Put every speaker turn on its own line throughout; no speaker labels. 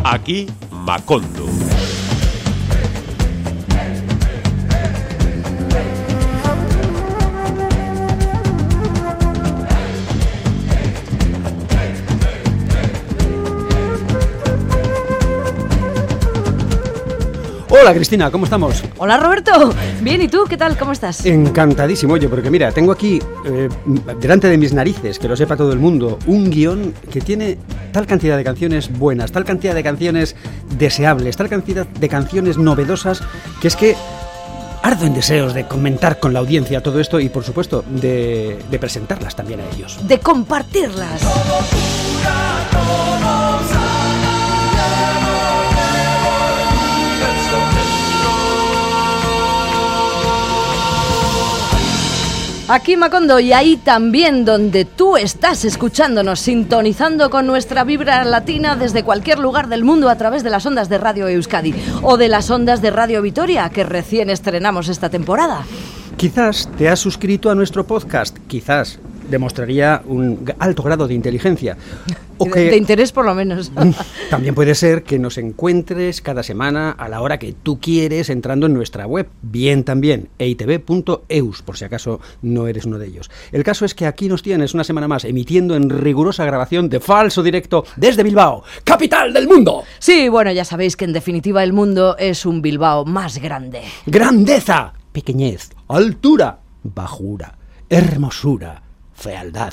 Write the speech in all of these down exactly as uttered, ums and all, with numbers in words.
Aquí Macondo.
Hola Cristina, ¿cómo estamos?
Hola Roberto, bien, ¿y tú? ¿Qué tal? ¿Cómo estás?
Encantadísimo, oye, porque mira, tengo aquí, eh, delante de mis narices, que lo sepa todo el mundo, un guión que tiene tal cantidad de canciones buenas, tal cantidad de canciones deseables, tal cantidad de canciones novedosas, que es que ardo en deseos de comentar con la audiencia todo esto y, por supuesto, de, de presentarlas también a ellos.
De compartirlas. Aquí Macondo, y ahí también donde tú estás escuchándonos, sintonizando con nuestra vibra latina desde cualquier lugar del mundo a través de las ondas de Radio Euskadi o de las ondas de Radio Vitoria que recién estrenamos esta temporada.
Quizás te has suscrito a nuestro podcast, quizás demostraría un alto grado de inteligencia. O que,
de interés por lo menos.
También puede ser que nos encuentres cada semana a la hora que tú quieres entrando en nuestra web. Bien también, e i te be punto eus, por si acaso no eres uno de ellos. El caso es que aquí nos tienes una semana más emitiendo en rigurosa grabación de falso directo desde Bilbao, capital del mundo.
Sí, bueno, ya sabéis que en definitiva el mundo es un Bilbao más grande.
Grandeza, pequeñez, altura, bajura, hermosura, fealdad.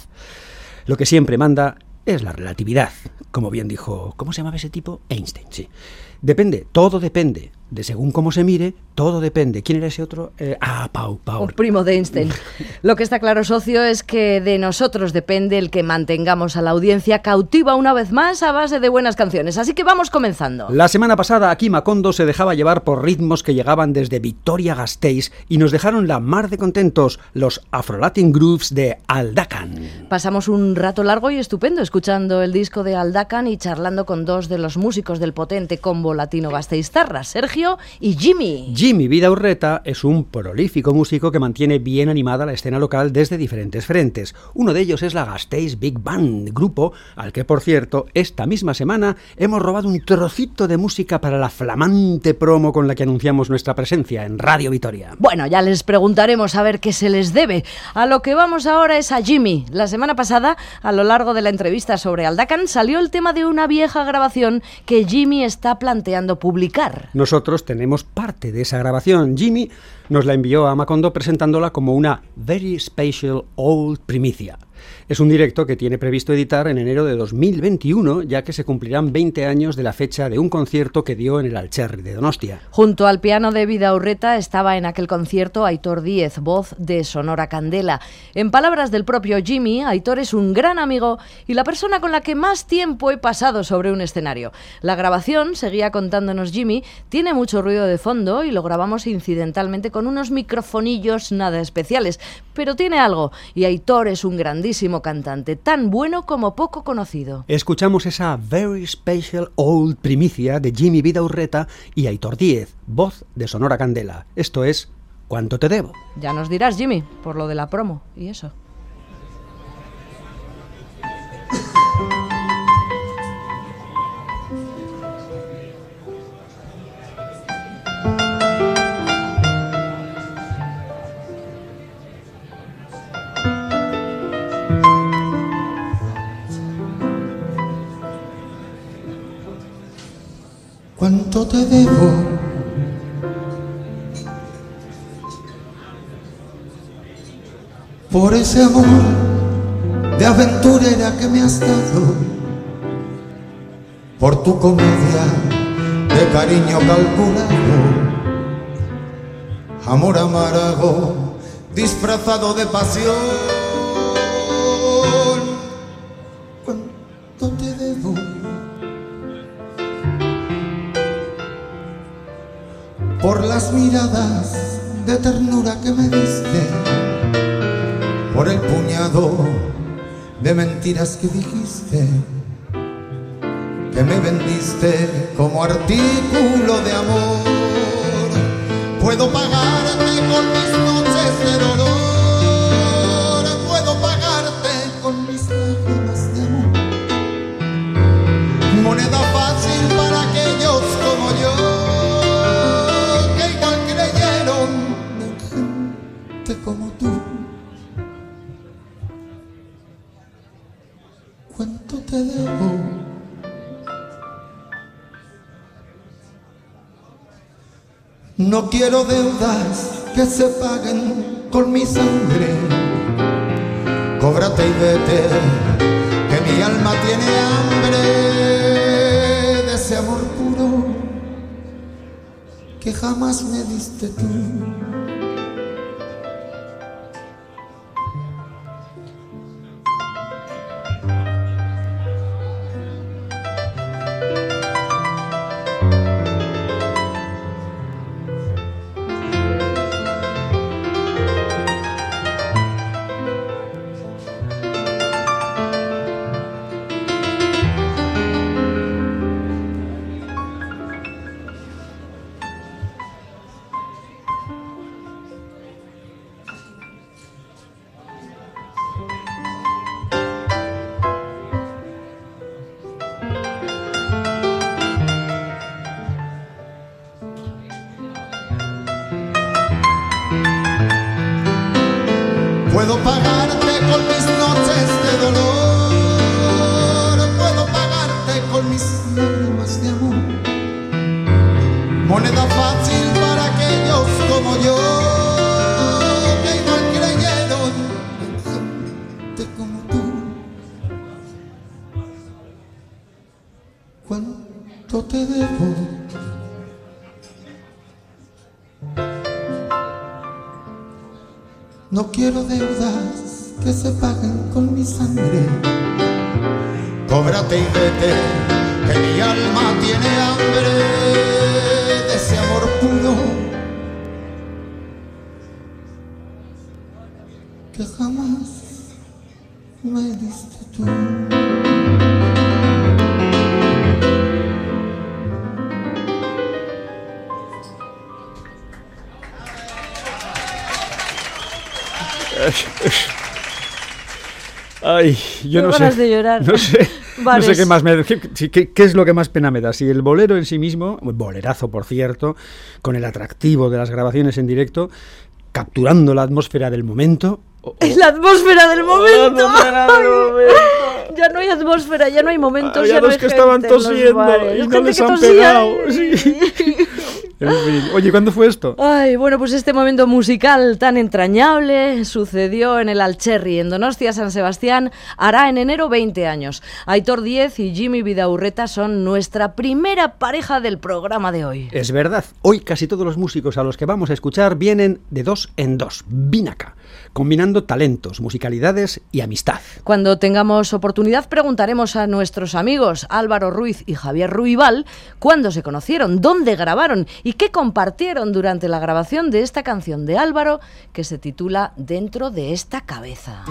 Lo que siempre manda es la relatividad, como bien dijo, ¿cómo se llamaba ese tipo? Einstein, sí. Depende, todo depende, de según cómo se mire, todo depende. ¿Quién era ese otro? Eh, ah, Pau, Pau.
Un primo de Einstein. Lo que está claro, socio, es que de nosotros depende el que mantengamos a la audiencia cautiva una vez más a base de buenas canciones. Así que vamos comenzando.
La semana pasada aquí Macondo se dejaba llevar por ritmos que llegaban desde Vitoria-Gasteiz y nos dejaron la mar de contentos, los Afro-Latin Grooves de Aldacan.
Pasamos un rato largo y estupendo escuchando el disco de Aldacan y charlando con dos de los músicos del potente combo latino gasteiztarra, Sergio y Jimmy.
Jimmy Vidaurreta es un prolífico músico que mantiene bien animada la escena local desde diferentes frentes. Uno de ellos es la Gasteiz Big Band, grupo al que, por cierto, esta misma semana hemos robado un trocito de música para la flamante promo con la que anunciamos nuestra presencia en Radio Vitoria.
Bueno, ya les preguntaremos a ver qué se les debe. A lo que vamos ahora es a Jimmy. La semana pasada, a lo largo de la entrevista sobre Aldacan, salió el tema de una vieja grabación que Jimmy está planteando publicar.
Nosotros tenemos parte de esa grabación. Jimmy nos la envió a Macondo presentándola como una Very Special Old Primicia. Es un directo que tiene previsto editar en enero de dos mil veintiuno, ya que se cumplirán veinte años de la fecha de un concierto que dio en el Altxerri de Donostia.
Junto al piano de Vidaurreta estaba en aquel concierto Aitor Díez, voz de Sonora Candela. En palabras del propio Jimmy, Aitor es un gran amigo y la persona con la que más tiempo he pasado sobre un escenario. La grabación, seguía contándonos Jimmy, tiene mucho ruido de fondo y lo grabamos incidentalmente con unos microfonillos nada especiales, pero tiene algo, y Aitor es un grandísimo cantante, tan bueno como poco conocido.
Escuchamos esa Very Special Old Primicia de Jimmy Vidaurreta y Aitor Díez, voz de Sonora Candela. Esto es ¿Cuánto te debo?
Ya nos dirás, Jimmy, por lo de la promo y eso.
¿Cuánto te debo? Por ese amor de aventurera que me has dado, por tu comedia de cariño calculado, amor amargo disfrazado de pasión. ¿Cuánto te debo? Por las miradas de ternura que me diste, por el puñado de mentiras que dijiste, que me vendiste como artículo de amor. Puedo pagarte con mis noches de dolor, puedo pagarte con mis lágrimas de amor, moneda fácil para te debo. No quiero deudas que se paguen con mi sangre. Cóbrate y vete, que mi alma tiene hambre de ese amor puro que jamás me diste tú. Puedo pagarte con mis noches de dolor, puedo pagarte con mis lágrimas de amor. Moneda fácil para aquellos como yo, que no creyeron en gente como tú. ¿Cuánto te debo? No quiero deudas que se paguen con mi sangre. Cóbrate y vete, que mi alma tiene hambre de ese amor puro que jamás me diste tú.
Ay, yo no
ganas
sé,
de llorar.
no sé, no
Vale.
sé qué más me, qué, qué, qué es lo que más pena me da. Si el bolero en sí mismo, bolerazo por cierto, con el atractivo de las grabaciones en directo, capturando la atmósfera del momento. O, o,
Es la atmósfera del momento.
La atmósfera del momento.
Ya no hay atmósfera, ya no hay momentos.
Había
ya no
dos
hay
que
gente
estaban
en los
tosiendo
bares.
y no
Gente
les
que
han
tosía.
pegado. Sí. En fin. Oye, ¿cuándo fue esto?
Ay, bueno, pues este momento musical tan entrañable sucedió en el Alcherri, en Donostia, San Sebastián, hará en enero veinte años. Aitor Díez y Jimmy Vidaurreta son nuestra primera pareja del programa de hoy.
Es verdad, hoy casi todos los músicos a los que vamos a escuchar vienen de dos en dos, Binaca, combinando talentos, musicalidades y amistad.
Cuando tengamos oportunidad preguntaremos a nuestros amigos Álvaro Ruiz y Javier Ruibal cuándo se conocieron, dónde grabaron y qué compartieron durante la grabación de esta canción de Álvaro que se titula Dentro de esta cabeza.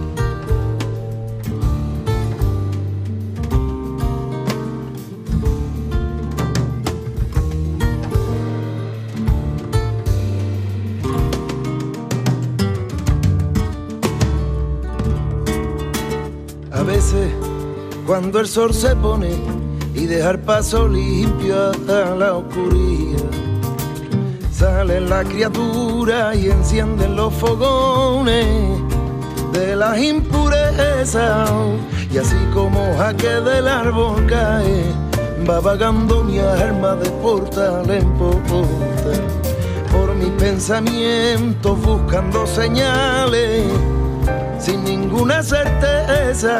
A veces, cuando el sol se pone y dejar paso limpio a la oscuridad, salen las criaturas y encienden los fogones de las impurezas. Y así como jaque del árbol cae, va vagando mi alma de portal en portal, por mis pensamientos buscando señales sin ninguna certeza.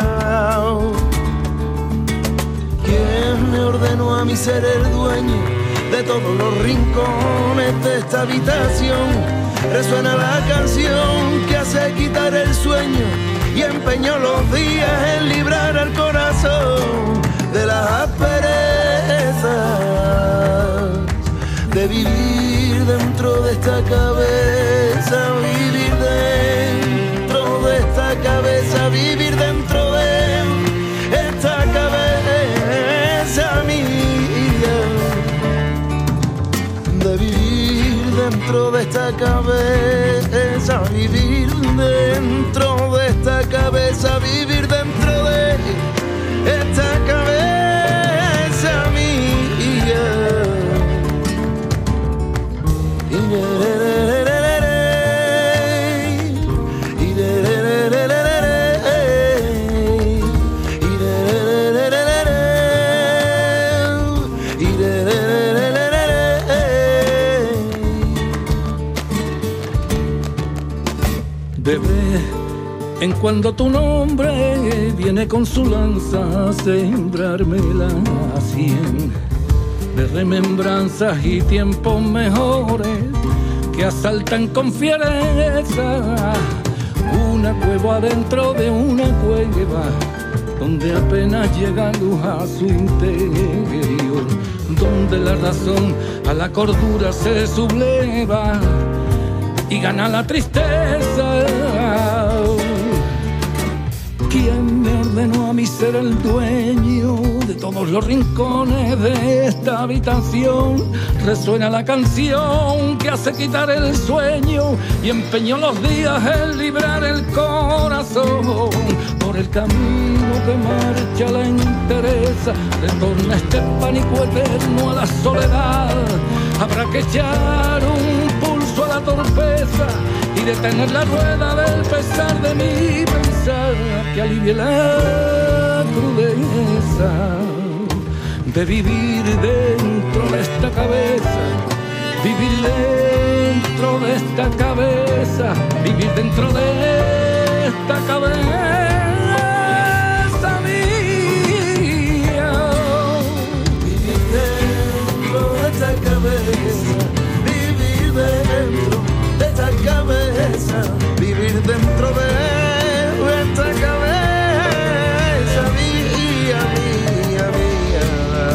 ¿Quién me ordenó a mí ser el dueño de todos los rincones de esta habitación? Resuena la canción que hace quitar el sueño y empeño los días en librar al corazón de las asperezas de vivir dentro de esta cabeza, vivir dentro de esta cabeza, vivir dentro de esta cabeza mía, de vivir dentro de esta cabeza, vivir dentro de esta cabeza, vivir dentro de esta cabeza mía. Y
en cuando tu nombre viene con su lanza a sembrarme la sien de remembranzas y tiempos mejores que asaltan con fiereza una cueva adentro de una cueva donde apenas llega luz a su interior, donde la razón a la cordura se subleva y gana la tristeza. ¿Quién me ordenó a mí ser el dueño de todos los rincones de esta habitación? Resuena la canción que hace quitar el sueño y empeñó los días en librar el corazón. Por el camino que marcha la entereza, retorna este pánico eterno a la soledad. Habrá que echar un pulso a la torpeza y detener la rueda del pesar de mi pensar, que alivie la crudeza de vivir dentro de esta cabeza, vivir dentro de esta cabeza, vivir dentro de esta cabeza mía, vivir dentro de esta cabeza, vivir dentro de esta cabeza, vivir dentro de esta cabeza mía, mía, mía.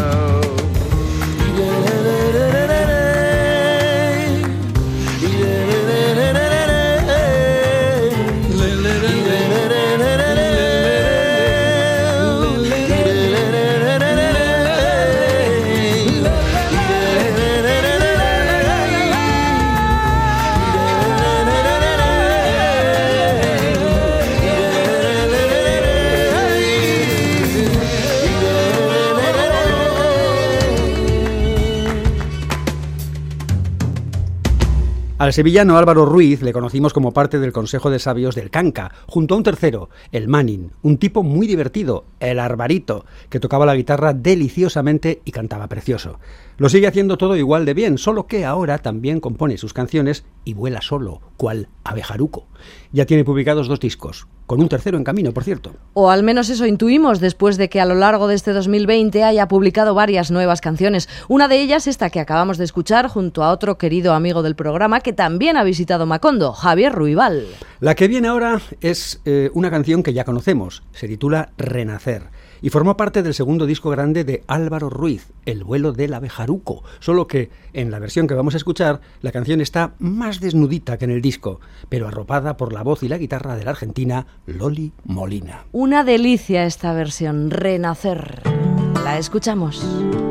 Al sevillano Álvaro Ruiz le conocimos como parte del Consejo de Sabios del Canca, junto a un tercero, el Manning, un tipo muy divertido, el Arbarito, que tocaba la guitarra deliciosamente y cantaba precioso. Lo sigue haciendo todo igual de bien, solo que ahora también compone sus canciones y vuela solo, cual abejaruco. Ya tiene publicados dos discos, con un tercero en camino, por cierto.
O al menos eso intuimos después de que a lo largo de este dos mil veinte haya publicado varias nuevas canciones. Una de ellas, esta que acabamos de escuchar, junto a otro querido amigo del programa que también ha visitado Macondo, Javier Ruibal.
La que viene ahora es eh, una canción que ya conocemos, se titula Renacer, y formó parte del segundo disco grande de Álvaro Ruiz, El vuelo del abejaruco, solo que en la versión que vamos a escuchar la canción está más desnudita que en el disco, pero arropada por la voz y la guitarra de la argentina Loli Molina.
Una delicia esta versión, Renacer. La escuchamos.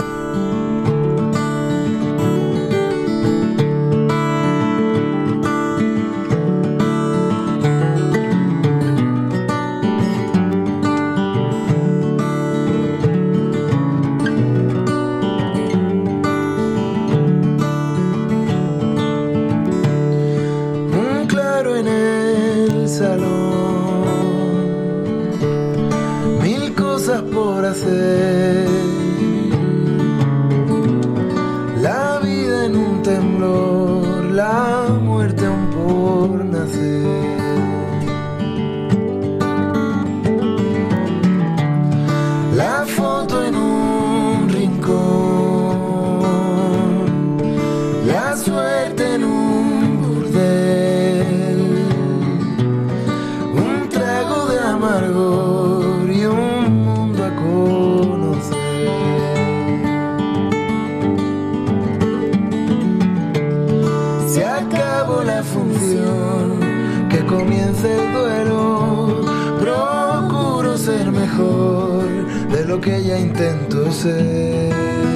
Por hacer la vida en un temblor, la muerte aún por nacer. La foto en un rincón, la suerte en un burdel, un trago de amargor y un que comience el duelo, procuro ser mejor de lo que ya intento ser.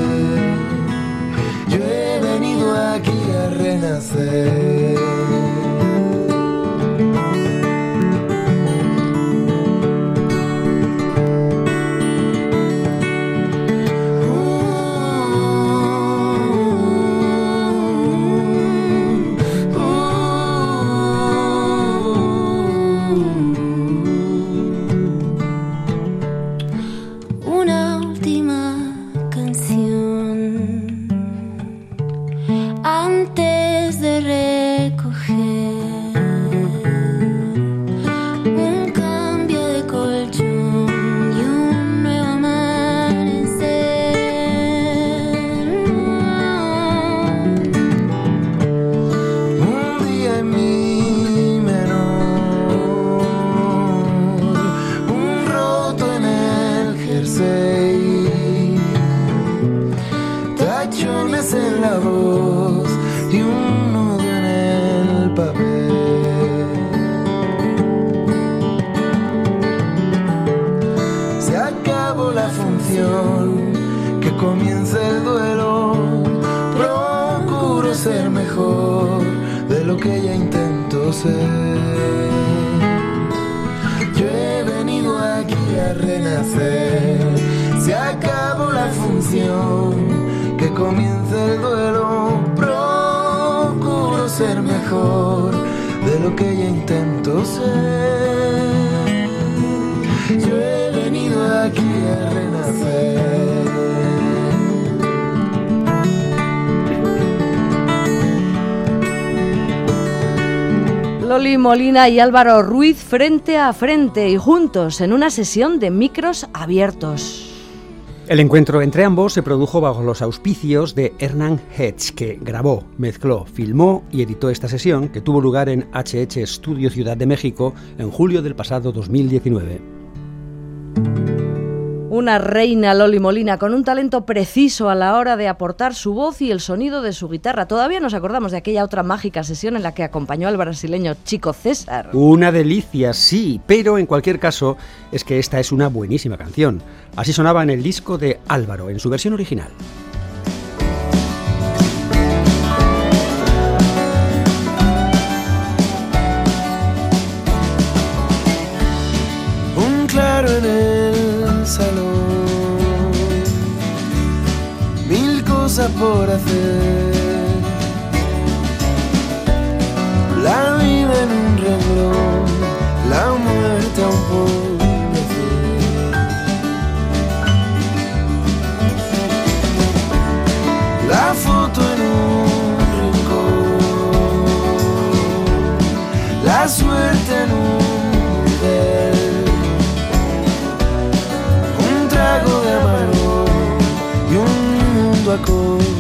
Yo he venido aquí a renacer.
Antes de recoger un
líneas en la voz y un nudo en el papel. Se acabó la función, que comience el duelo. Procuro ser mejor de lo que ya intento ser. Yo he venido aquí a renacer. Se acabó la función, que comience el duelo. Procuro ser mejor de lo que ya intento ser. Yo he venido aquí a renacer.
Loli Molina y Álvaro Ruiz frente a frente y juntos en una sesión de micros abiertos.
El encuentro entre ambos se produjo bajo los auspicios de Hernán Hedge, que grabó, mezcló, filmó y editó esta sesión, que tuvo lugar en H H Studio Ciudad de México en julio del pasado dos mil diecinueve.
Una reina, Loli Molina, con un talento preciso a la hora de aportar su voz y el sonido de su guitarra. Todavía nos acordamos de aquella otra mágica sesión en la que acompañó al brasileño Chico César.
Una delicia, sí, pero en cualquier caso es que esta es una buenísima canción. Así sonaba en el disco de Álvaro, en su versión original.
Un claro en el salón, mil cosas por hacer, la vida en un renglón, la muerte a un por nacer, la foto en un rincón, la suerte en un nivel, un trago de amargo y un mundo a conocer.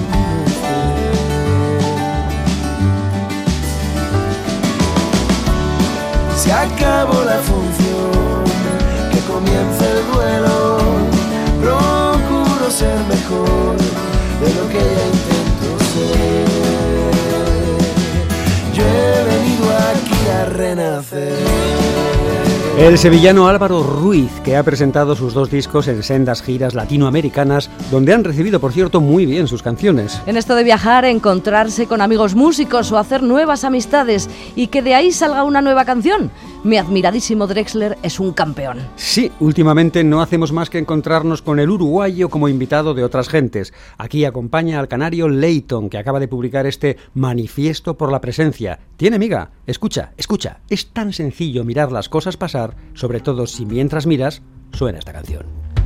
Se acabó la función, que comienza el duelo. Procuro ser mejor de lo que ya intento ser. Yo he venido aquí a renacer.
El sevillano Álvaro Ruiz, que ha presentado sus dos discos en sendas giras latinoamericanas, donde han recibido, por cierto, muy bien sus canciones.
En esto de viajar, encontrarse con amigos músicos o hacer nuevas amistades y que de ahí salga una nueva canción. Mi admiradísimo Drexler es un campeón.
Sí, últimamente no hacemos más que encontrarnos con el uruguayo como invitado de otras gentes. Aquí acompaña al canario Leighton, que acaba de publicar este Manifiesto por la Presencia. Tiene miga, escucha, escucha. Es tan sencillo mirar las cosas pasar, sobre todo si mientras miras suena esta canción.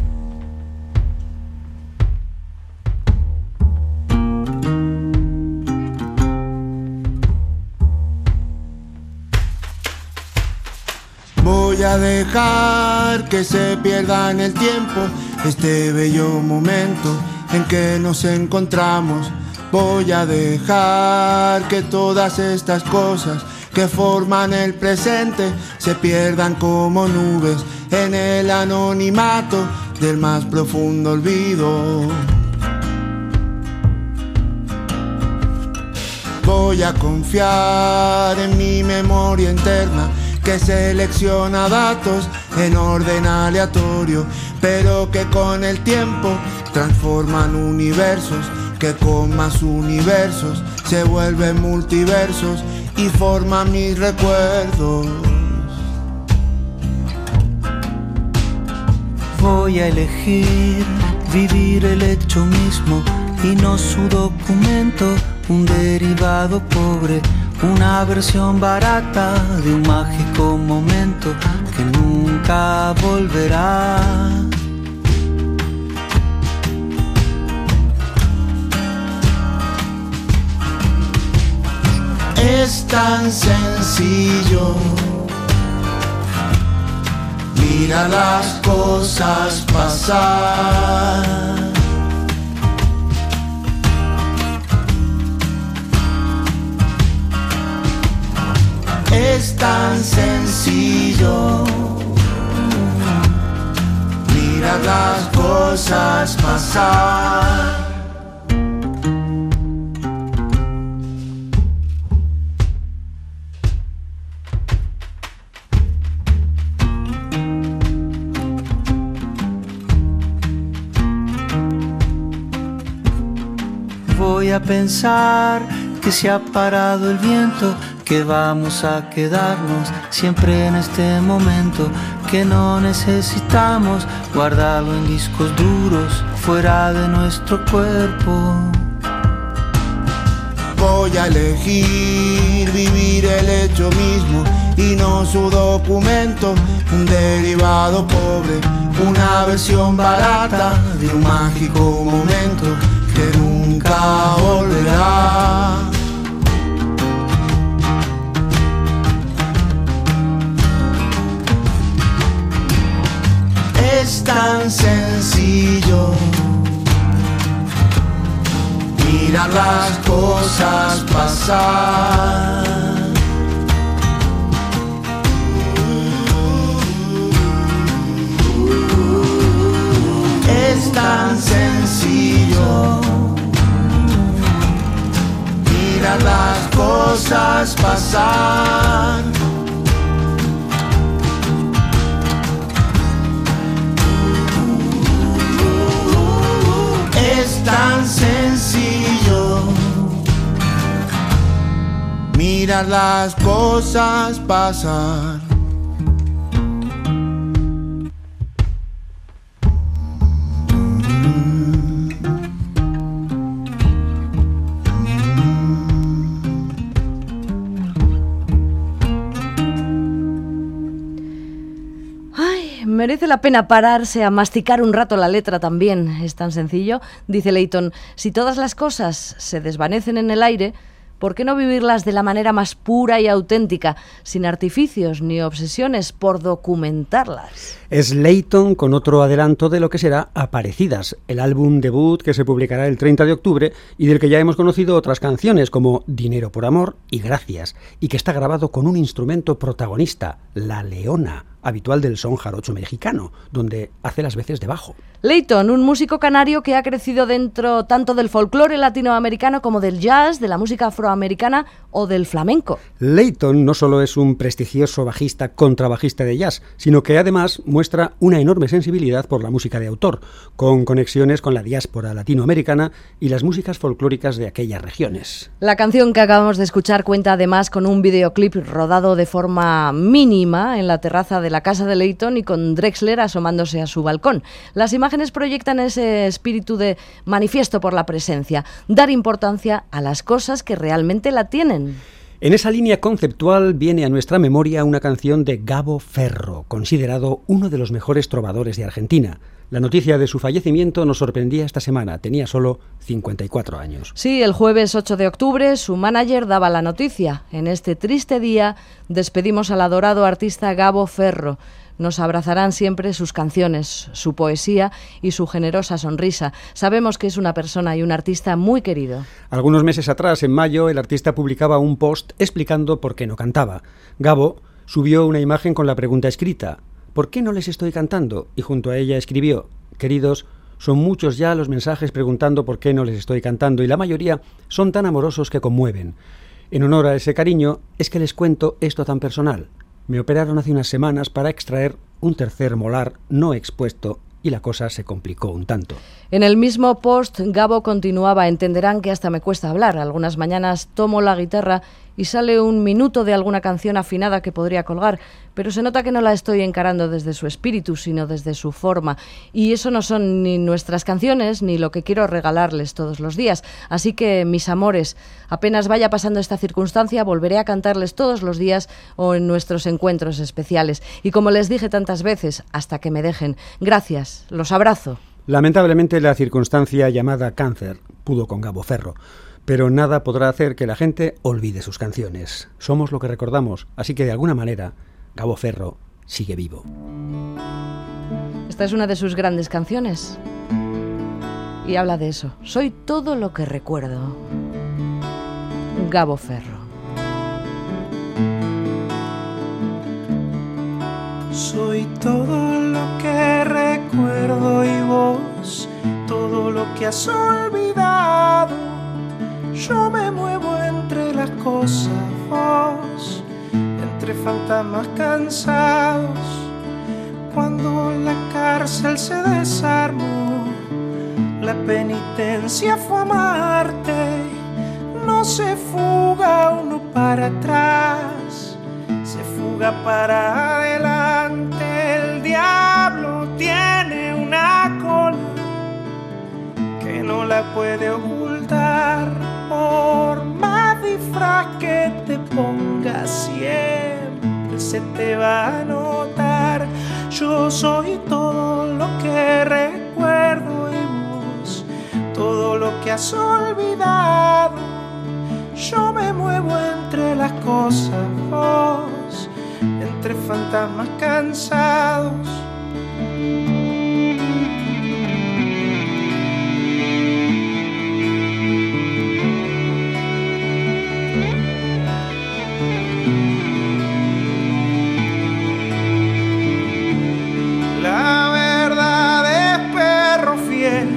Voy a dejar que se pierda en el tiempo este bello momento en que nos encontramos. Voy a dejar que todas estas cosas que forman el presente se pierdan como nubes en el anonimato del más profundo olvido. Voy a confiar en mi memoria interna, que selecciona datos en orden aleatorio, pero que con el tiempo transforman universos, que con más universos se vuelven multiversos y forman mis recuerdos.
Voy a elegir vivir el hecho mismo y no su documento, un derivado pobre, una versión barata de un mágico momento que nunca volverá.
Es tan sencillo, mira las cosas pasar. Es tan sencillo, mira las cosas pasar.
voy a pensar que se ha parado el viento, que vamos a quedarnos siempre en este momento, que no necesitamos guardarlo en discos duros fuera de nuestro cuerpo.
Voy a elegir vivir el hecho mismo y no su documento, un derivado pobre, una versión barata de un mágico momento que nunca volverá. Es tan sencillo mirar las cosas pasar. Es tan sencillo mirar las cosas pasar. Es tan sencillo mirar las cosas pasar.
Merece la pena pararse a masticar un rato la letra también, es tan sencillo. Dice Layton, si todas las cosas se desvanecen en el aire, ¿por qué no vivirlas de la manera más pura y auténtica, sin artificios ni obsesiones por documentarlas?
Es Layton con otro adelanto de lo que será Aparecidas, el álbum debut que se publicará el treinta de octubre y del que ya hemos conocido otras canciones como Dinero por Amor y Gracias, y que está grabado con un instrumento protagonista, la leona, habitual del son jarocho mexicano, donde hace las veces de bajo.
Layton, un músico canario que ha crecido dentro tanto del folclore latinoamericano como del jazz, de la música afroamericana o del flamenco.
Layton no solo es un prestigioso bajista contrabajista de jazz, sino que además muestra una enorme sensibilidad por la música de autor, con conexiones con la diáspora latinoamericana y las músicas folclóricas de aquellas regiones.
La canción que acabamos de escuchar cuenta además con un videoclip rodado de forma mínima en la terraza de la casa de Layton y con Drexler asomándose a su balcón. Las imágenes proyectan ese espíritu de manifiesto por la presencia, dar importancia a las cosas que realmente la tienen.
En esa línea conceptual viene a nuestra memoria una canción de Gabo Ferro, considerado uno de los mejores trovadores de Argentina. La noticia de su fallecimiento nos sorprendía esta semana, tenía solo cincuenta y cuatro años.
Sí, el jueves ocho de octubre su manager daba la noticia. En este triste día despedimos al adorado artista Gabo Ferro. Nos abrazarán siempre sus canciones, su poesía y su generosa sonrisa. Sabemos que es una persona y un artista muy querido.
Algunos meses atrás, en mayo, el artista publicaba un post explicando por qué no cantaba. Gabo subió una imagen con la pregunta escrita: ¿por qué no les estoy cantando? Y junto a ella escribió: queridos, son muchos ya los mensajes preguntando por qué no les estoy cantando y la mayoría son tan amorosos que conmueven. En honor a ese cariño es que les cuento esto tan personal. Me operaron hace unas semanas para extraer un tercer molar no expuesto y la cosa se complicó un tanto.
En el mismo post, Gabo continuaba: entenderán que hasta me cuesta hablar. Algunas mañanas tomo la guitarra y sale un minuto de alguna canción afinada que podría colgar, pero se nota que no la estoy encarando desde su espíritu, sino desde su forma. Y eso no son ni nuestras canciones, ni lo que quiero regalarles todos los días. Así que, mis amores, apenas vaya pasando esta circunstancia, volveré a cantarles todos los días o en nuestros encuentros especiales. Y como les dije tantas veces, hasta que me dejen. Gracias, los abrazo.
Lamentablemente la circunstancia llamada cáncer pudo con Gabo Ferro, pero nada podrá hacer que la gente olvide sus canciones. Somos lo que recordamos, así que de alguna manera Gabo Ferro sigue vivo.
Esta es una de sus grandes canciones y habla de eso. Soy todo lo que recuerdo. Gabo Ferro.
Soy todo lo que recuerdo y vos, todo lo que has olvidado. Yo me muevo entre las cosas, vos, entre fantasmas cansados. Cuando la cárcel se desarmó, La penitencia fue amarte, no se fuga uno para atrás, se fuga para adelante. El diablo tiene una cola que no la puede ocultar, por más disfraz que te pongas siempre se te va a notar. Yo soy todo lo que recuerdo y vos todo lo que has olvidado. Yo me muevo entre las cosas, vos entre fantasmas cansados. La verdad es perro fiel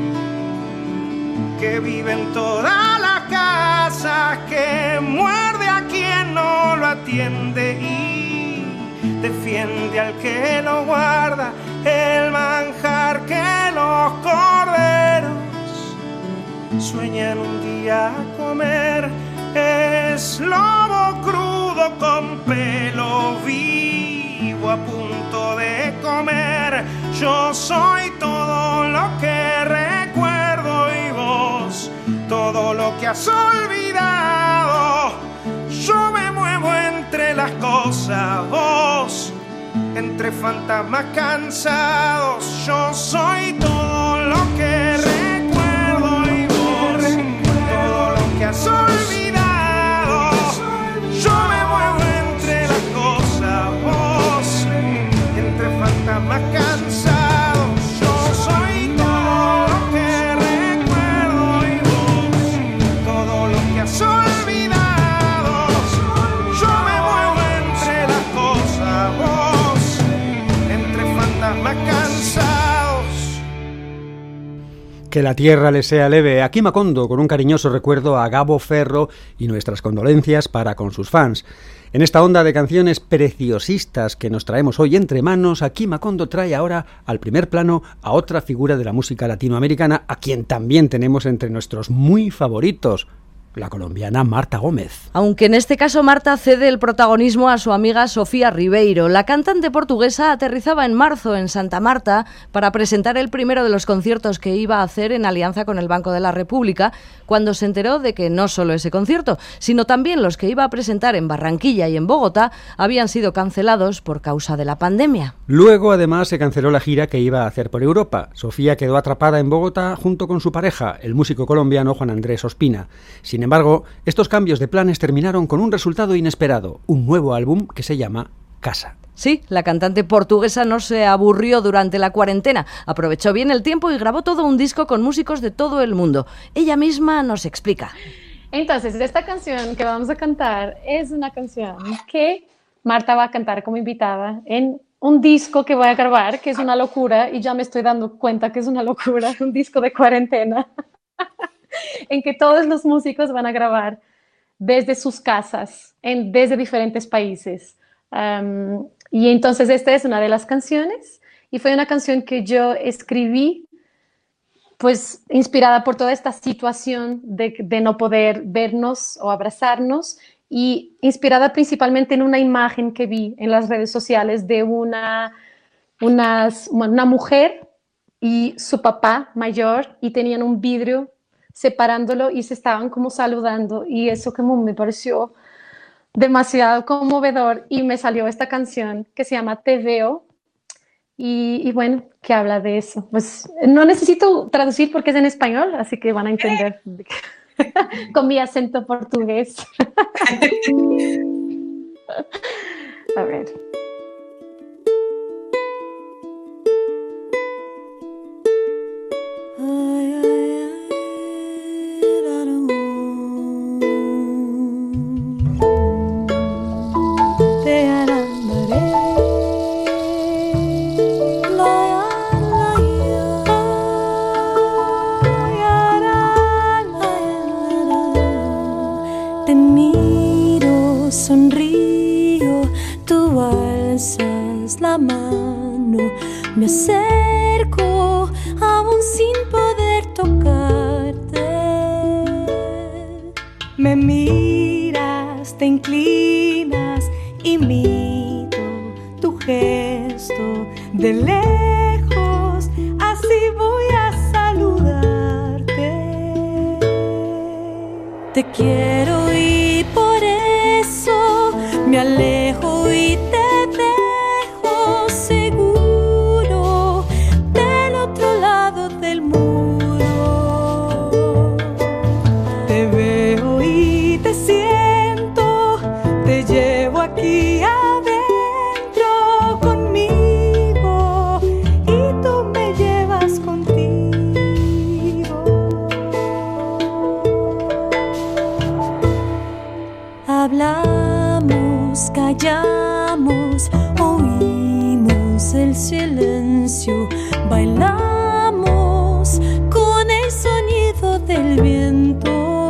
que vive en todas las casas, que muerde a quien no lo atiende y defiende al que lo guarda. El manjar que los corderos sueñan un día comer es lobo crudo con pelo vivo a punto de comer. Yo soy todo lo que recuerdo y vos todo lo que has olvidado. Yo me muevo entre las cosas, vos entre fantasmas cansados. Yo soy todo lo que recuerdo y vos todo lo que has olvidado. Yo me muevo entre las cosas, vos entre fantasmas cansados. Yo soy todo lo que recuerdo y vos todo lo que has olvidado. Yo me muevo entre las cosas, vos entre fantasmas cansados.
Que la tierra le sea leve. Aquí Macondo, con un cariñoso recuerdo a Gabo Ferro y nuestras condolencias para con sus fans. En esta onda de canciones preciosistas que nos traemos hoy entre manos, aquí Macondo trae ahora al primer plano a otra figura de la música latinoamericana, a quien también tenemos entre nuestros muy favoritos, la colombiana Marta Gómez.
Aunque en este caso Marta cede el protagonismo a su amiga Sofía Ribeiro. La cantante portuguesa aterrizaba en marzo en Santa Marta para presentar el primero de los conciertos que iba a hacer en alianza con el Banco de la República, cuando se enteró de que no solo ese concierto, sino también los que iba a presentar en Barranquilla y en Bogotá habían sido cancelados por causa de la pandemia.
Luego, además, se canceló la gira que iba a hacer por Europa. Sofía quedó atrapada en Bogotá junto con su pareja, el músico colombiano Juan Andrés Ospina. Sin embargo, estos cambios de planes terminaron con un resultado inesperado, un nuevo álbum que se llama Casa.
Sí, la cantante portuguesa no se aburrió durante la cuarentena, aprovechó bien el tiempo y grabó todo un disco con músicos de todo el mundo. Ella misma nos explica.
Entonces, esta canción que vamos a cantar es una canción que Marta va a cantar como invitada en un disco que voy a grabar, que es una locura, y ya me estoy dando cuenta que es una locura, un disco de cuarentena, en que todos los músicos van a grabar desde sus casas, en, desde diferentes países. Um, y entonces esta es una de las canciones, y fue una canción que yo escribí, pues inspirada por toda esta situación de, de no poder vernos o abrazarnos, y inspirada principalmente en una imagen que vi en las redes sociales de una, unas, una mujer y su papá mayor, y tenían un vidrio separándolo y se estaban como saludando, y eso como me pareció demasiado conmovedor, y me salió esta canción que se llama Te Veo, y, y bueno, que habla de eso. Pues no necesito traducir porque es en español, así que van a entender con mi acento portugués. A ver.
Me acerco aún sin poder Me miras, te inclinas, imito tu gesto de lejos, así voy a saludarte. Te quiero y por eso me alejo y te dejo seguro del otro lado del muro. Te veo y te siento, te llevo aquí adentro conmigo y tú me llevas contigo. Hablamos, callamos, oímos el silencio, bailamos con el sonido del viento.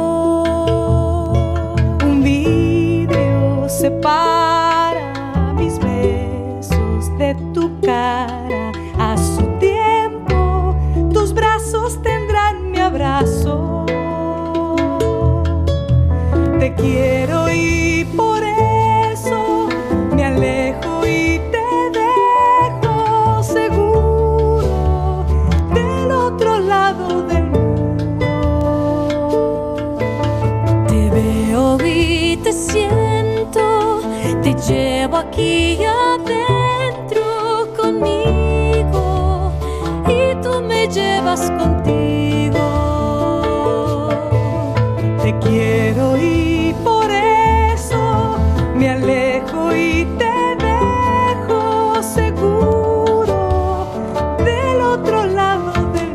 Un vidrio separa mis besos de tu cara. A su tiempo tus brazos tendrán mi abrazo. Te quiero y por eso me alejo y te dejo seguro del otro lado del mundo. Te veo y te siento, te llevo aquí adentro conmigo y tú me llevas contigo. Te quiero y por eso me alejo y te dejo seguro del otro lado del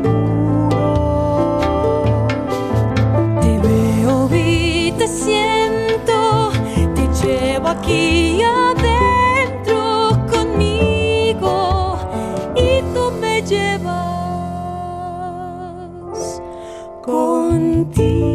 muro. Te veo y te siento, te llevo aquí adentro conmigo y tú me llevas contigo.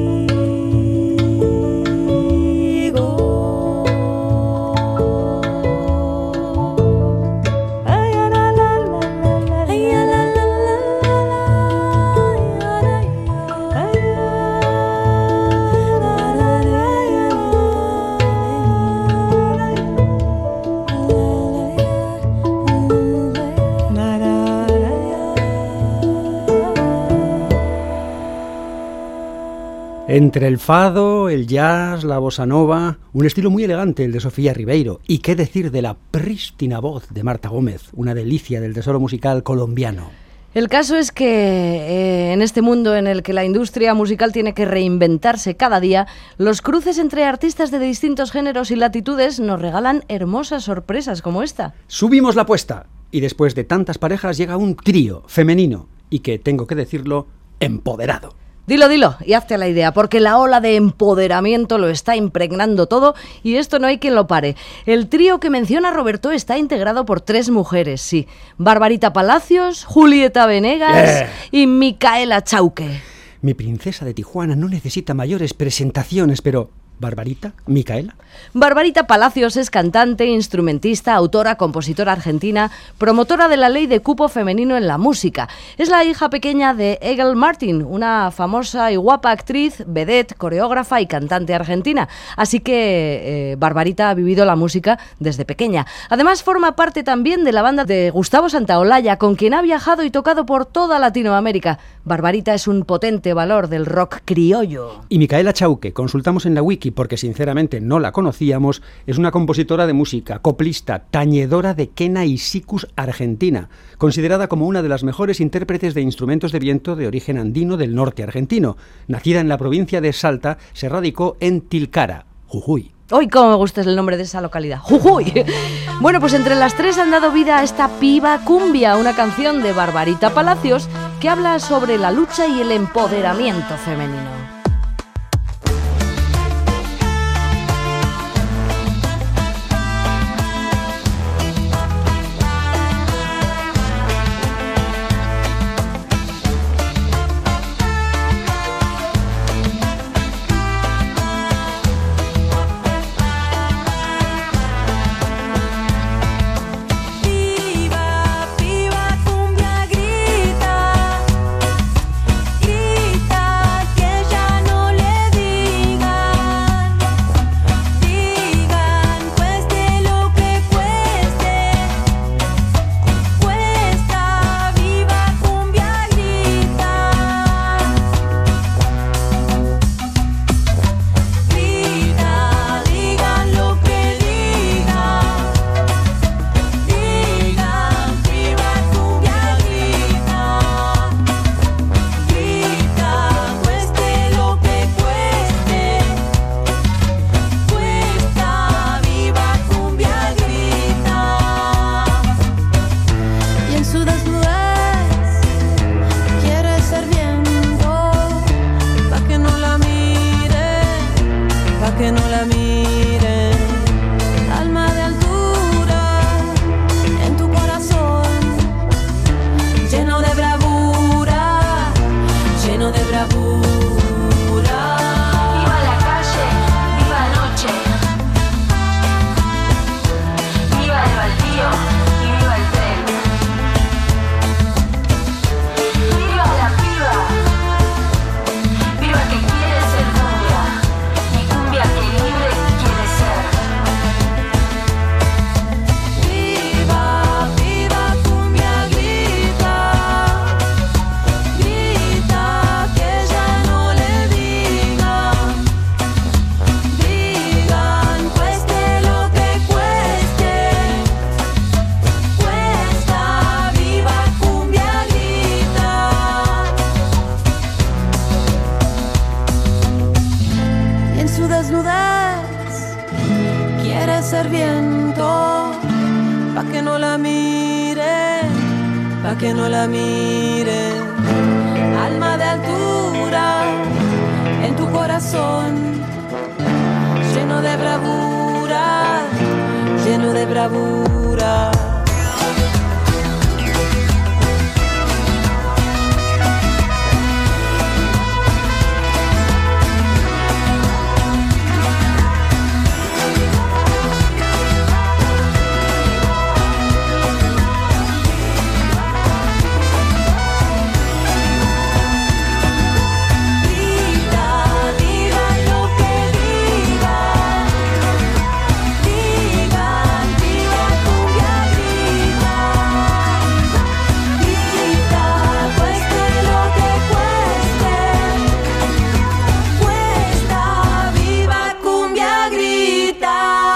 Entre el fado, el jazz, la bossa nova, un estilo muy elegante el de Sofía Ribeiro. Y qué decir de la prístina voz de Marta Gómez, una delicia del tesoro musical colombiano.
El caso es que eh, en este mundo en el que la industria musical tiene que reinventarse cada día, los cruces entre artistas de distintos géneros y latitudes nos regalan hermosas sorpresas como esta.
Subimos la apuesta y después de tantas parejas llega un trío femenino y que, tengo que decirlo, empoderado.
Dilo, dilo, y hazte a la idea, porque la ola de empoderamiento lo está impregnando todo y esto no hay quien lo pare. El trío que menciona Roberto está integrado por tres mujeres, sí. Barbarita Palacios, Julieta Venegas yeah. y Micaela Chauque.
Mi princesa de Tijuana no necesita mayores presentaciones, pero... ¿Barbarita? ¿Micaela?
Barbarita Palacios es cantante, instrumentista, autora, compositora argentina, promotora de la ley de cupo femenino en la música. Es la hija pequeña de Egel Martin, una famosa y guapa actriz, vedette, coreógrafa y cantante argentina. Así que eh, Barbarita ha vivido la música desde pequeña. Además forma parte también de la banda de Gustavo Santaolalla, con quien ha viajado y tocado por toda Latinoamérica. Barbarita es un potente valor del rock criollo.
Y Micaela Chauque, consultamos en la wiki porque sinceramente no la conocíamos, es una compositora de música, coplista, tañedora de quena y sikus argentina, considerada como una de las mejores intérpretes de instrumentos de viento de origen andino del norte argentino. Nacida en la provincia de Salta, se radicó en Tilcara, Jujuy.
¡Uy, cómo me gusta el nombre de esa localidad! ¡Jujuy! Bueno, pues entre las tres han dado vida a esta Piba Cumbia, una canción de Barbarita Palacios que habla sobre la lucha y el empoderamiento femenino.
Grita, que ella bravura. Viva la calle, viva la noche. Viva el baldío y viva el tren. Viva la piba. Viva que quiere ser cumbia. Y cumbia que libre quiere ser. Viva, viva cumbia, grita. Grita que ya no le digan. Digan, cueste lo que cueste. Cuesta, viva cumbia, grita. Y en su desnudez quiere ser viento, pa' que no la mire, pa' que no la mire. Alma de altura en tu corazón, lleno de bravura, lleno de bravura. Diga, diga lo que digan. Digan, viva cumbia, grita. Grita, cueste lo que cueste. Cuesta, viva cumbia, grita.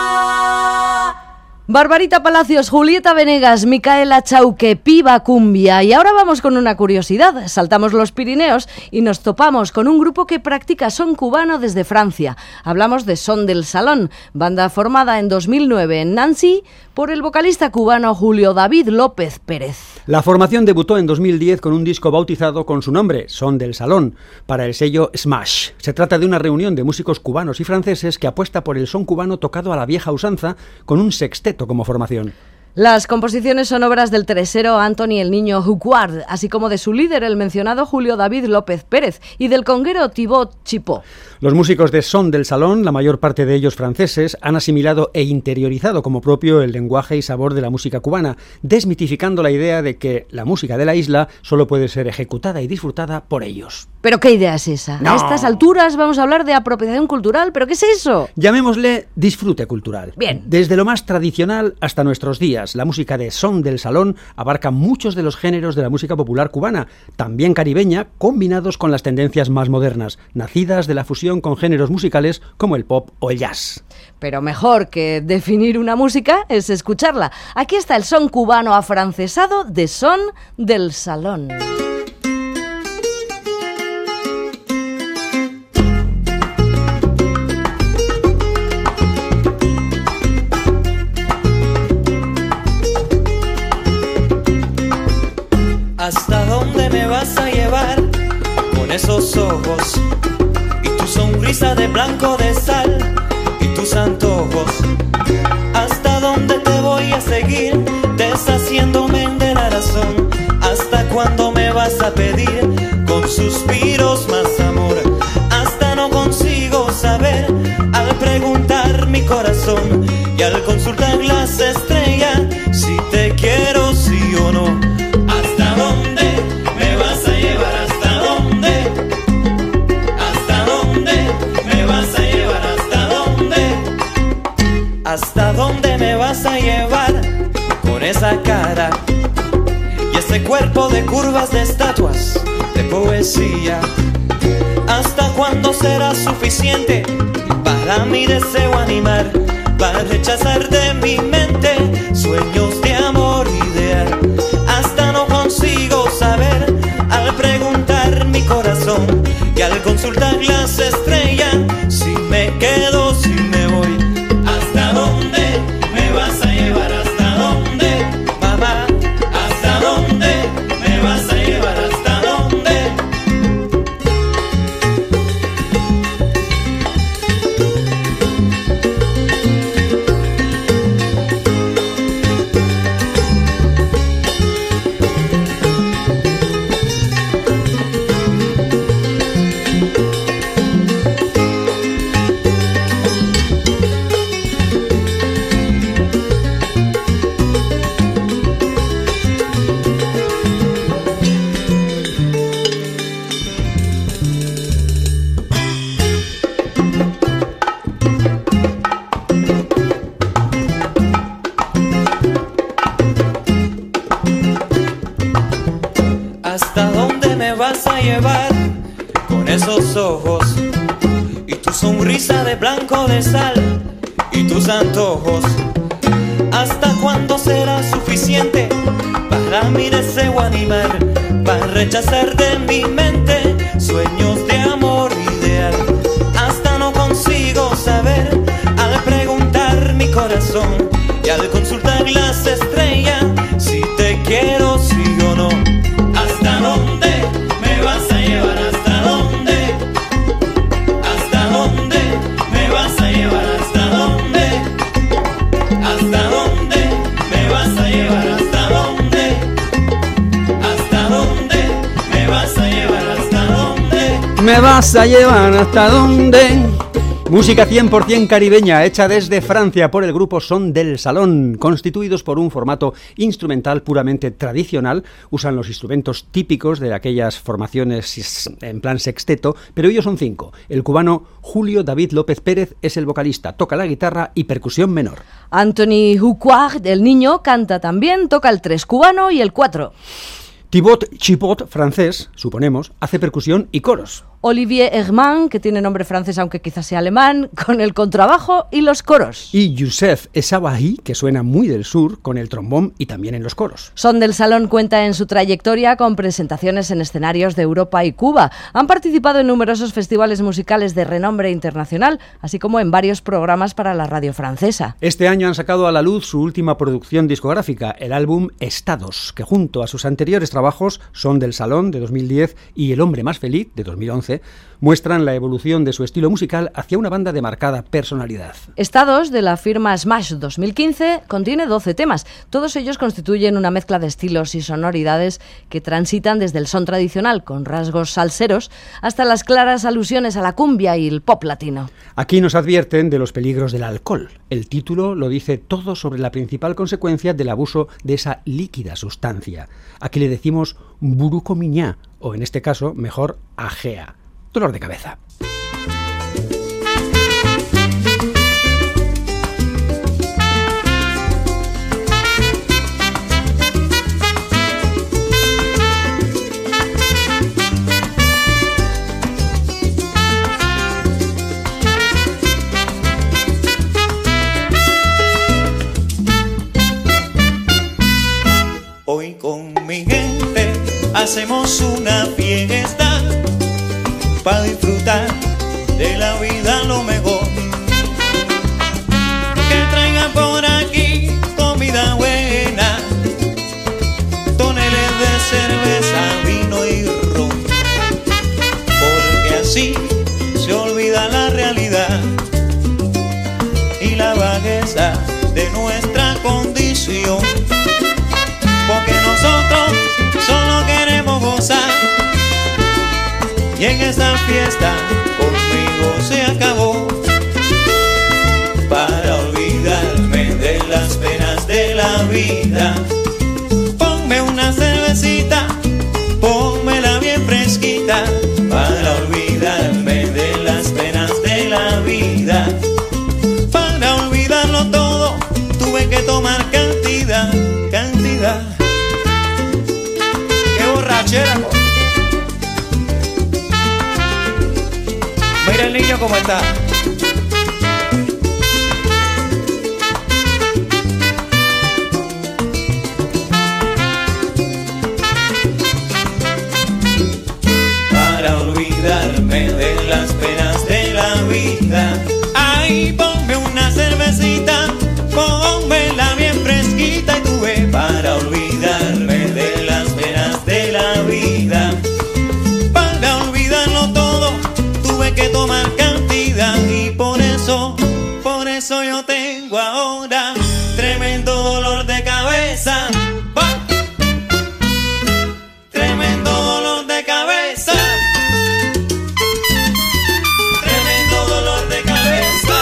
Barbarita Palacios, Julieta Venegas, Micaela Chauque, Piba Cumbia. Y ahora vamos con una curiosidad. Saltamos los Pirineos y nos topamos con un grupo que practica son cubano desde Francia. Hablamos de Son del Salón, banda formada en dos mil nueve en Nancy por el vocalista cubano Julio David López Pérez.
La formación debutó en dos mil diez con un disco bautizado con su nombre, Son del Salón, para el sello Smash. Se trata de una reunión de músicos cubanos y franceses que apuesta por el son cubano tocado a la vieja usanza con un sexteto como formación.
Las composiciones son obras del tresero Anthony el Niño Huguard, así como de su líder, el mencionado Julio David López Pérez, y del conguero Thibaut Chipot.
Los músicos de Son del Salón, la mayor parte de ellos franceses, han asimilado e interiorizado como propio el lenguaje y sabor de la música cubana, desmitificando la idea de que la música de la isla solo puede ser ejecutada y disfrutada por ellos.
¿Pero qué idea es esa?
No.
A estas alturas vamos a hablar de apropiación cultural, ¿pero qué es eso?
Llamémosle disfrute cultural.
Bien.
Desde lo más tradicional hasta nuestros días, la música de Son del Salón abarca muchos de los géneros de la música popular cubana, también caribeña, combinados con las tendencias más modernas, nacidas de la fusión con géneros musicales como el pop o el jazz.
Pero mejor que definir una música es escucharla. Aquí está el son cubano afrancesado de Son del Salón.
¿Hasta dónde me vas a llevar con esos ojos y tu sonrisa de blanco de sal y tus antojos? ¿Hasta dónde te voy a seguir deshaciéndome de la razón? ¿Hasta cuándo me vas a pedir con suspiros más amor? Hasta no consigo saber al preguntar mi corazón y al consultar las estrellas si te quiero sí o no. ¿Hasta dónde me vas a llevar? ¿Hasta dónde? ¿Hasta dónde me vas a llevar? ¿Hasta dónde? ¿Hasta dónde me vas a llevar con esa cara y ese cuerpo de curvas de estatuas de poesía? ¿Hasta cuándo será suficiente para mi deseo animar, para rechazar de mi mente sueños de amor ideal? Hasta no consigo saber al preguntar mi corazón y al consultar las estrellas si me quedo, si me voy. ¿Hasta dónde me vas a llevar? ¿Hasta dónde, mamá? ¿Hasta dónde me vas a llevar? ¿Hasta dónde?
esos ojos y tu sonrisa de blanco de sal y tus antojos. ¿Hasta cuándo será suficiente para mi deseo animal, para rechazar de mi mente sueños de amor ideal? Hasta no consigo saber al preguntar mi corazón y al consultar las estrellas si te quiero, sí o no. ¿Hasta dónde me vas a llevar? ¿Hasta dónde? ¿Hasta dónde me vas a llevar? ¿Hasta dónde? ¿Hasta dónde me vas a llevar? ¿Hasta dónde? ¿Hasta dónde me vas a llevar? ¿Hasta dónde?
¿Me vas a llevar hasta dónde? Música cien por ciento caribeña, hecha desde Francia por el grupo Son del Salón, constituidos por un formato instrumental puramente tradicional. Usan los instrumentos típicos de aquellas formaciones en plan sexteto, pero ellos son cinco. El cubano Julio David López Pérez es el vocalista, toca la guitarra y percusión menor.
Anthony Huquard, el niño, canta también, toca el tres cubano y el cuatro.
Thibaut Chipot, francés, suponemos, hace percusión y coros.
Olivier Herman, que tiene nombre francés aunque quizás sea alemán, con el contrabajo y los coros.
Y Youssef Essawahi, que suena muy del sur, con el trombón y también en los coros.
Son del Salón cuenta en su trayectoria con presentaciones en escenarios de Europa y Cuba. Han participado en numerosos festivales musicales de renombre internacional, así como en varios programas para la radio francesa.
Este año han sacado a la luz su última producción discográfica, el álbum Estados, que junto a sus anteriores trabajos, Son del Salón de dos mil diez y El hombre más feliz de dos mil once, muestran la evolución de su estilo musical hacia una banda de marcada personalidad.
Estados, de la firma Smash dos mil quince, contiene doce temas. Todos ellos constituyen una mezcla de estilos y sonoridades que transitan desde el son tradicional, con rasgos salseros, hasta las claras alusiones a la cumbia y el pop latino.
Aquí nos advierten de los peligros del alcohol. El título lo dice todo sobre la principal consecuencia del abuso de esa líquida sustancia. Aquí le decimos burucomiñá, o en este caso, mejor agea. Dolor de cabeza.
Hoy con mi gente hacemos una fiesta para disfrutar de la vida lo mejor. Que traigan por aquí comida buena, toneles de cerveza, vino y ron, porque así se olvida la realidad y la bajeza de nuestra condición. Porque nosotros solo queremos gozar y en esa fiesta conmigo se acabó. Para olvidarme de las penas de la vida, ponme una cervecita, pónmela bien fresquita. Para olvidarme de las penas de la vida, para olvidarlo todo, tuve que tomar cantidad, cantidad. ¡Qué borrachera! Mira el niño cómo está. Para olvidarme de las penas de la vida, ay, ponme una cervecita, pónmela bien fresquita y tuve para olvidarme de las penas de la vida. Para olvidarlo todo, tuve que tomar cantidad y por eso, por eso yo tengo ahora tremendo dolor de cabeza. ¡Bah! Tremendo dolor de cabeza. Tremendo dolor de cabeza.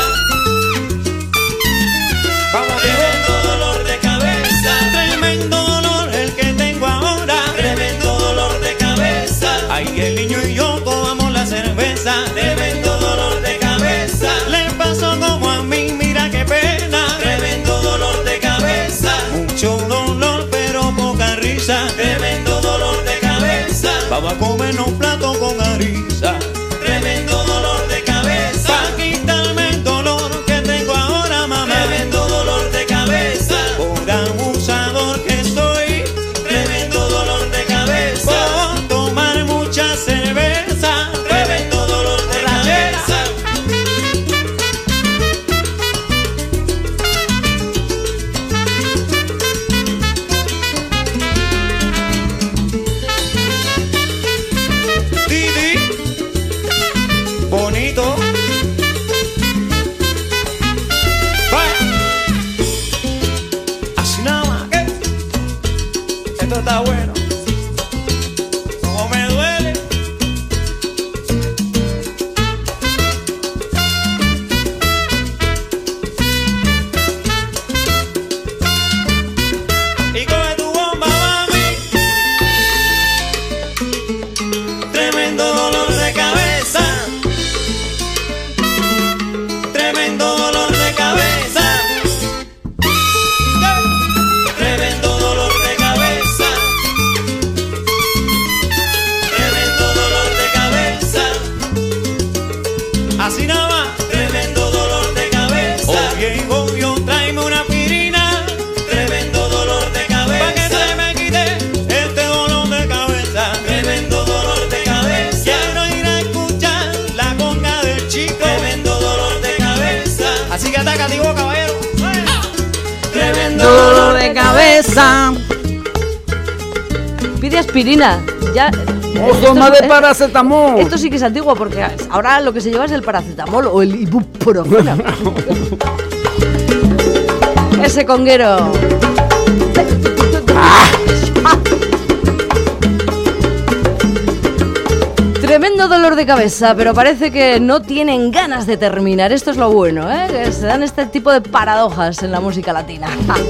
Vamos, tremendo dolor de cabeza. Tremendo dolor el que tengo ahora. Tremendo dolor de cabeza. Ay, el niño y yo tomamos la cerveza. Tremendo dolor de cabeza. Le pasó como a mí, mira qué pena. Tremendo dolor de cabeza. Mucho dolor pero poca risa. Tremendo dolor de cabeza. Vamos a comernos un plato con harina. cativo, caballero.
Tremendo dolor de cabeza. Pide aspirina. Ya.
¡O toma de paracetamol!
Esto sí que es antiguo porque ahora lo que se lleva es el paracetamol o el ibuprofeno. Ese conguero. ¡Ah! Tremendo dolor de cabeza, pero parece que no tienen ganas de terminar. Esto es lo bueno, ¿eh? Que se dan este tipo de paradojas en la música latina.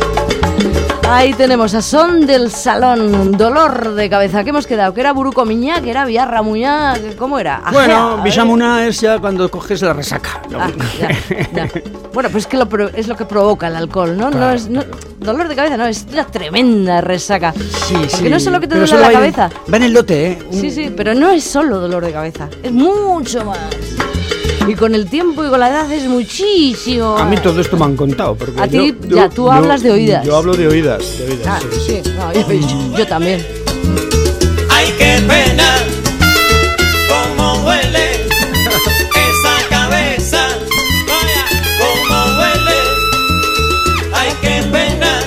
Ahí tenemos a Son del Salón, dolor de cabeza. ¿Qué hemos quedado? ¿Que era Buruco Miñá? ¿Que era Biarra Muñá? ¿Cómo era?
Bueno, Bishamuna es ya cuando coges la resaca.
Ah, ya, ya. Bueno, pues es que lo pro- es lo que provoca el alcohol, ¿no?
Claro.
No es no, dolor de cabeza, no, es una tremenda resaca.
Sí,
Porque
sí.
no es solo que te
Pero
duele
solo
la
va en-
cabeza.
Va en el lote, ¿eh? Un-
Sí, sí, pero no es solo dolor de cabeza, es mucho más. Y con el tiempo y con la edad es muchísimo.
A mí todo esto me han contado. Porque
A ti,
yo-
ya,
yo-
tú
yo-
hablas de oídas.
Yo hablo de oídas. De oídas
Ah,
sí,
sí, no, yo, yo- yo también.
Ay, qué pena, cómo duele esa cabeza. Vaya, cómo duele. Ay, qué pena,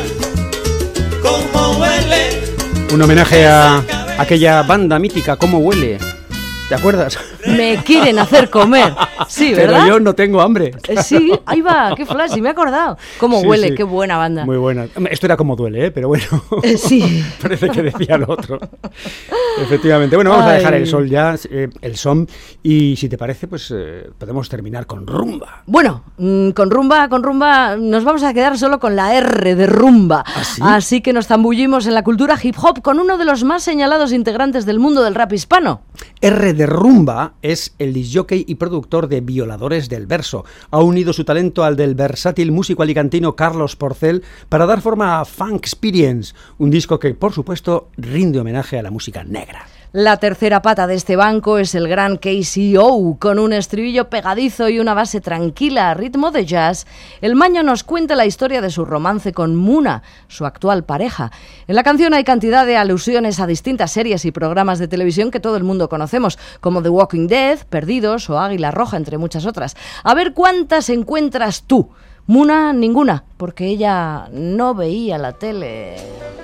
cómo duele.
Un homenaje a aquella banda mítica, ¿Cómo huele? ¿Te acuerdas?
Me quieren hacer comer. Sí, ¿verdad?
Pero yo no tengo hambre.
Eh, sí, ahí va, qué flash, y me he acordado. Cómo
Sí,
huele,
sí.
qué buena banda.
Muy buena. Esto era Como duele, ¿eh? Pero bueno.
Eh, sí.
Parece que decía lo otro. Efectivamente. Bueno, vamos a dejar
Ay.
el sol ya, eh, el son. Y si te parece, pues eh, podemos terminar con rumba.
Bueno, mm, con rumba, con rumba, nos vamos a quedar solo con la R de rumba.
¿Ah, sí?
Así que nos zambullimos en la cultura hip hop con uno de los más señalados integrantes del mundo del rap hispano.
R de rumba es el disjockey y productor de Violadores del Verso. Ha unido su talento al del versátil músico alicantino Carlos Porcel para dar forma a Funk Experience, un disco que, por supuesto, rinde homenaje a la música negra.
La tercera pata de este banco es el gran K C O, con un estribillo pegadizo y una base tranquila a ritmo de jazz. El Maño nos cuenta la historia de su romance con Muna, su actual pareja. En la canción hay cantidad de alusiones a distintas series y programas de televisión que todo el mundo conocemos, como The Walking Dead, Perdidos o Águila Roja, entre muchas otras. A ver cuántas encuentras tú. Muna, ninguna, porque ella no veía la tele.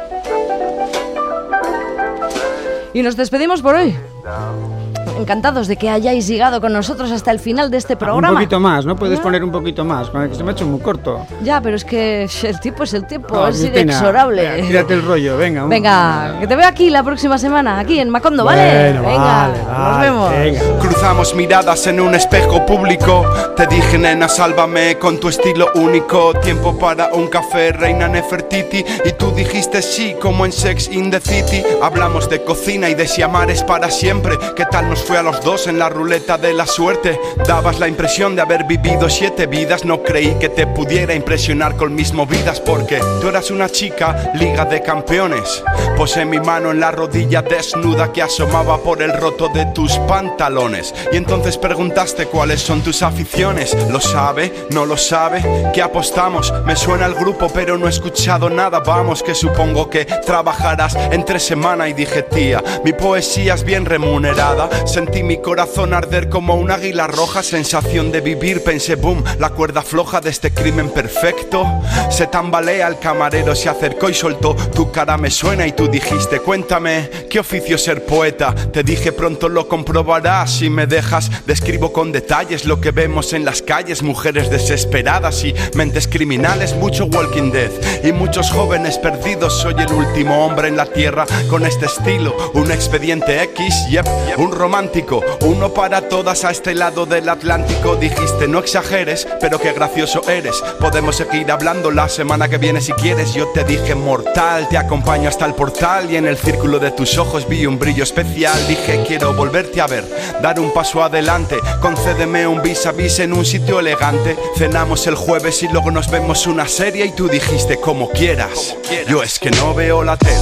Y nos despedimos por hoy. Encantados de que hayáis llegado con nosotros hasta el final de este programa.
Un poquito más, ¿no? Puedes poner un poquito más, que se me ha hecho muy corto.
Ya, pero es que el tiempo es el tiempo,
No,
es
Cristina,
inexorable.
venga, tírate el rollo, venga. un-
Venga, que te veo aquí la próxima semana, aquí en Macondo, ¿vale?
Bueno,
venga,
vale,
nos
vale,
vemos.
venga.
Cruzamos miradas en un espejo público. Te dije, nena, sálvame con tu estilo único. Tiempo para un café, reina Nefertiti. Y tú dijiste sí, como en Sex in the City. Hablamos de cocina y de si amar es para siempre. ¿Qué tal nos fue a los dos en la ruleta de la suerte? Dabas la impresión de haber vivido siete vidas. No creí que te pudiera impresionar con mis movidas, porque tú eras una chica, liga de campeones. Posé mi mano en la rodilla desnuda que asomaba por el roto de tus pantalones. Y entonces preguntaste cuáles son tus aficiones. ¿Lo sabe? ¿No lo sabe? ¿Qué apostamos? Me suena el grupo pero no he escuchado nada. Vamos, que supongo que trabajarás entre semana. Y dije, tía, mi poesía es bien remunerada. Sentí mi corazón arder como un águila roja. Sensación de vivir, pensé, boom, la cuerda floja de este crimen perfecto. Se tambalea, el camarero se acercó y soltó. Tu cara me suena y tú dijiste, cuéntame, ¿qué oficio ser poeta? Te dije, pronto lo comprobarás. Si me dejas, describo con detalles lo que vemos en las calles. Mujeres desesperadas y mentes criminales. Mucho Walking Dead y muchos jóvenes perdidos. Soy el último hombre en la tierra con este estilo. Un expediente X, yep, un romántico. Uno para todas a este lado del Atlántico. Dijiste, no exageres, pero qué gracioso eres. Podemos seguir hablando la semana que viene si quieres. Yo te dije, mortal, te acompaño hasta el portal. Y en el círculo de tus ojos vi un brillo especial. Dije, quiero volverte a ver, dar un paso adelante. Concédeme un vis a vis en un sitio elegante. Cenamos el jueves y luego nos vemos una serie. Y tú dijiste, como quieras. Yo es que no veo la tele.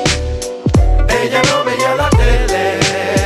Ella no veía la tele.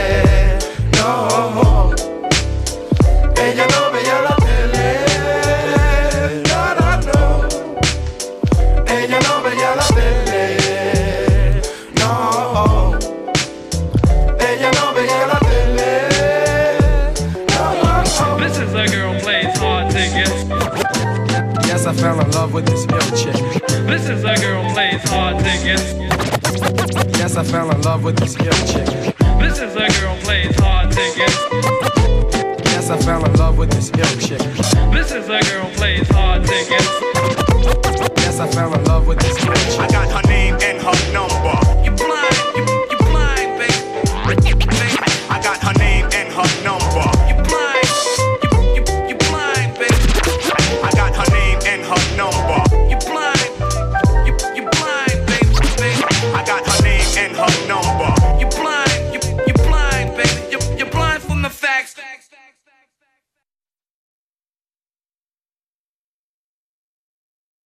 No. Ella no veía la tele. No, no, no. Ella no veía la tele. No. Ella no veía la tele. No, no, no.
This is a girl plays hard to get.
fell in love with this ill chick.
This is a girl plays hard to get.
Yes, I fell in love with this ill chick.
This is a girl plays hard to get.
Yes, I fell in love with this ill chick.
This is a girl plays hard to get.
Yes, I fell in love with this ill chick.
I got her name and her number.